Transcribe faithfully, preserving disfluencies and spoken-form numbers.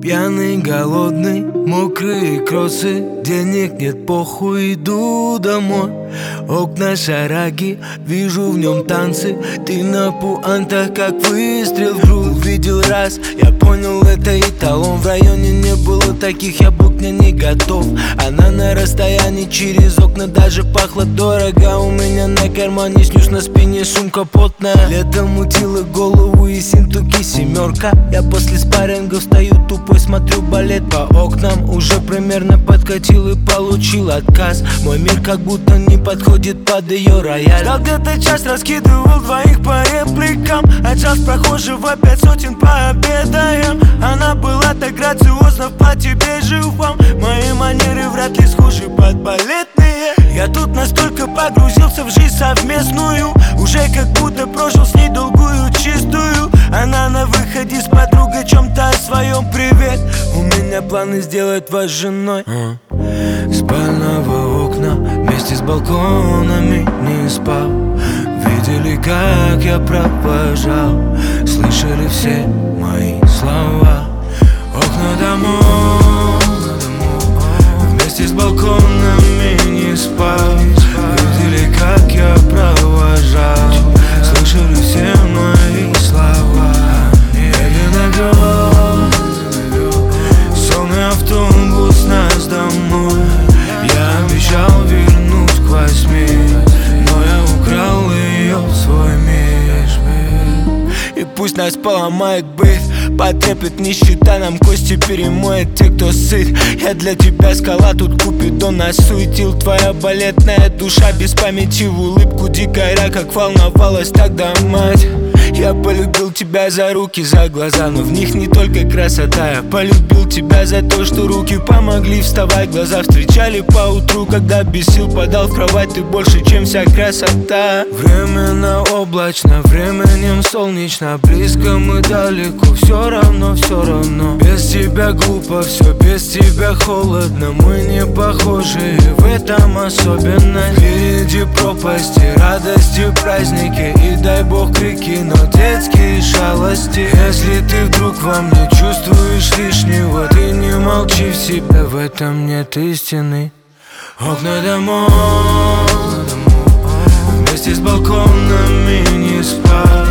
Пьяный, голодный, мокрые кроссы, денег нет, похуй, иду домой. Окна шараги, вижу в нем танцы. Ты на пуантах, как выстрел в грудь. Увидел раз, я понял, это эталон. В районе не было таких, я был к ней не готов. Она на расстоянии, через окна даже пахло дорого. У меня на кармане снюс, на спине сумка потная. Летом мутила голову и синтуки семерка. Я после спарринга встаю тупой, смотрю балет по окнам. Уже примерно подкатил и получил отказ. Мой мир как будто не подходит под ее рояль. Ждал где-то час, раскидывал двоих по репликам. Отжав прохожего, пять сотен пообедаем. Она была так грациозна в платье бежевом. Мои манеры вряд ли схожи под балетные. Я тут настолько погрузился в жизнь совместную, уже как будто прожил с ней долгую чистую. Она на выходе с подругой чем-то о своем привет. У меня планы сделать вас женой. Спального окна вместе с балконами не спал. Видели, как я провожал, слышали все мои слова. Окна домов вместе с балконами не спал. Видели, как я провожал, слышали все мои слова. Медленно вез сонный автобус нас домой. Я обещал вернуть к восьми, но я украл ее в свой мир. И пусть нас поломает быт, потрепет нищета, нам кости перемоет те, кто сыт. Я для тебя скала, тут Купидон нас суетил. Твоя балетная душа без памяти в улыбку дикаря, как волновалась тогда мать. Я полюбил тебя за руки, за глаза, но в них не только красота. Я полюбил тебя за то, что руки помогли вставать, глаза встречали по утру, когда без сил падал в кровать. Ты больше, чем вся красота. Временно облачно, временем солнечно, близко мы далеко, все равно, все равно. Без тебя глупо все, без тебя холодно. Мы не похожи, в этом особенность. Впереди пропасти, радости, праздники и дай бог крики, но детские шалости. Если ты вдруг во мне чувствуешь лишнего, ты не молчи в себе, в этом нет истины. Окна домов вместе с балконами не спал.